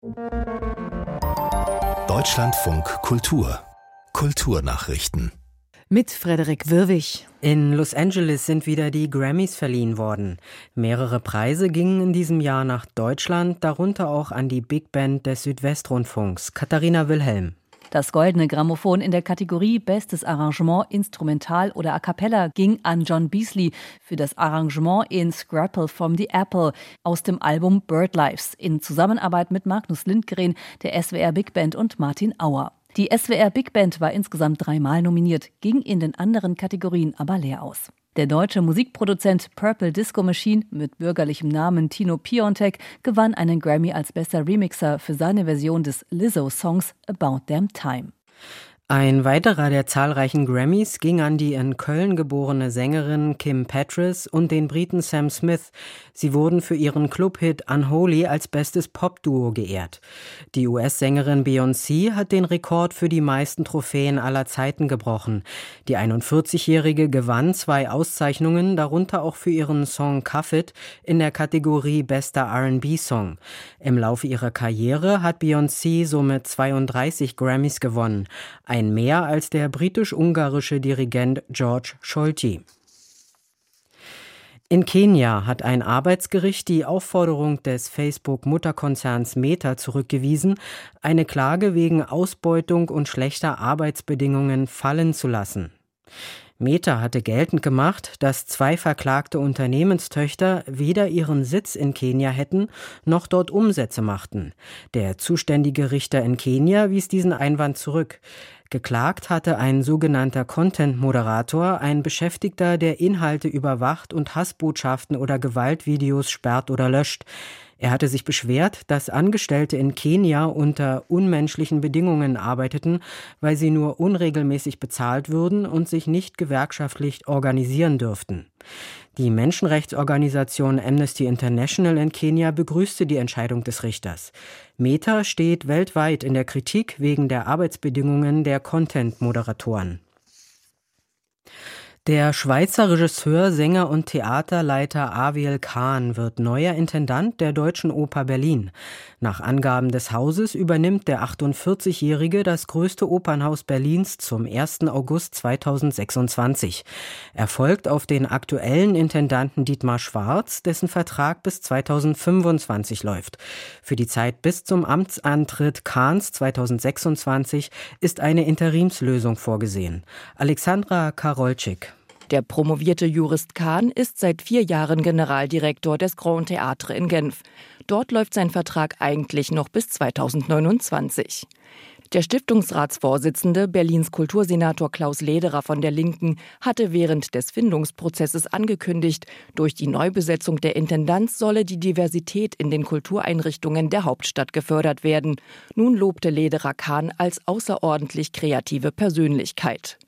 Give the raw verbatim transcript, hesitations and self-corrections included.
Deutschlandfunk Kultur Kulturnachrichten mit Frederik Wirwig. In Los Angeles sind wieder die Grammys verliehen worden. Mehrere Preise gingen in diesem Jahr nach Deutschland, darunter auch an die Big Band des Südwestrundfunks, Katharina Wilhelm. Das Goldene Grammophon in der Kategorie Bestes Arrangement, Instrumental oder A Cappella ging an John Beasley für das Arrangement in Scrapple from the Apple aus dem Album Bird Lives in Zusammenarbeit mit Magnus Lindgren, der S W R Big Band und Martin Auer. Die S W R Big Band war insgesamt dreimal nominiert, ging in den anderen Kategorien aber leer aus. Der deutsche Musikproduzent Purple Disco Machine mit bürgerlichem Namen Tino Piontek gewann einen Grammy als bester Remixer für seine Version des Lizzo-Songs About Damn Time. Ein weiterer der zahlreichen Grammys ging an die in Köln geborene Sängerin Kim Petras und den Briten Sam Smith. Sie wurden für ihren Clubhit Unholy als bestes Popduo geehrt. Die U S-Sängerin Beyoncé hat den Rekord für die meisten Trophäen aller Zeiten gebrochen. Die einundvierzigjährige gewann zwei Auszeichnungen, darunter auch für ihren Song Cuff It in der Kategorie Bester R and B-Song. Im Laufe ihrer Karriere hat Beyoncé somit zweiunddreißig Grammys gewonnen. Ein mehr als der britisch-ungarische Dirigent George Scholti. In Kenia hat ein Arbeitsgericht die Aufforderung des Facebook-Mutterkonzerns Meta zurückgewiesen, eine Klage wegen Ausbeutung und schlechter Arbeitsbedingungen fallen zu lassen. Meta hatte geltend gemacht, dass zwei verklagte Unternehmenstöchter weder ihren Sitz in Kenia hätten, noch dort Umsätze machten. Der zuständige Richter in Kenia wies diesen Einwand zurück. Geklagt hatte ein sogenannter Content-Moderator, ein Beschäftigter, der Inhalte überwacht und Hassbotschaften oder Gewaltvideos sperrt oder löscht. Er hatte sich beschwert, dass Angestellte in Kenia unter unmenschlichen Bedingungen arbeiteten, weil sie nur unregelmäßig bezahlt würden und sich nicht gewerkschaftlich organisieren dürften. Die Menschenrechtsorganisation Amnesty International in Kenia begrüßte die Entscheidung des Richters. Meta steht weltweit in der Kritik wegen der Arbeitsbedingungen der Content-Moderatoren. Der Schweizer Regisseur, Sänger und Theaterleiter Aviel Khan wird neuer Intendant der Deutschen Oper Berlin. Nach Angaben des Hauses übernimmt der achtundvierzigjährige das größte Opernhaus Berlins zum ersten August zweitausendsechsundzwanzig. Er folgt auf den aktuellen Intendanten Dietmar Schwarz, dessen Vertrag bis zweitausendfünfundzwanzig läuft. Für die Zeit bis zum Amtsantritt Khans zweitausendsechsundzwanzig ist eine Interimslösung vorgesehen. Alexandra Karolczyk. Der promovierte Jurist Khan ist seit vier Jahren Generaldirektor des Grand Theatre in Genf. Dort läuft sein Vertrag eigentlich noch bis zweitausendneunundzwanzig. Der Stiftungsratsvorsitzende, Berlins Kultursenator Klaus Lederer von der Linken, hatte während des Findungsprozesses angekündigt, durch die Neubesetzung der Intendanz solle die Diversität in den Kultureinrichtungen der Hauptstadt gefördert werden. Nun lobte Lederer Khan als außerordentlich kreative Persönlichkeit.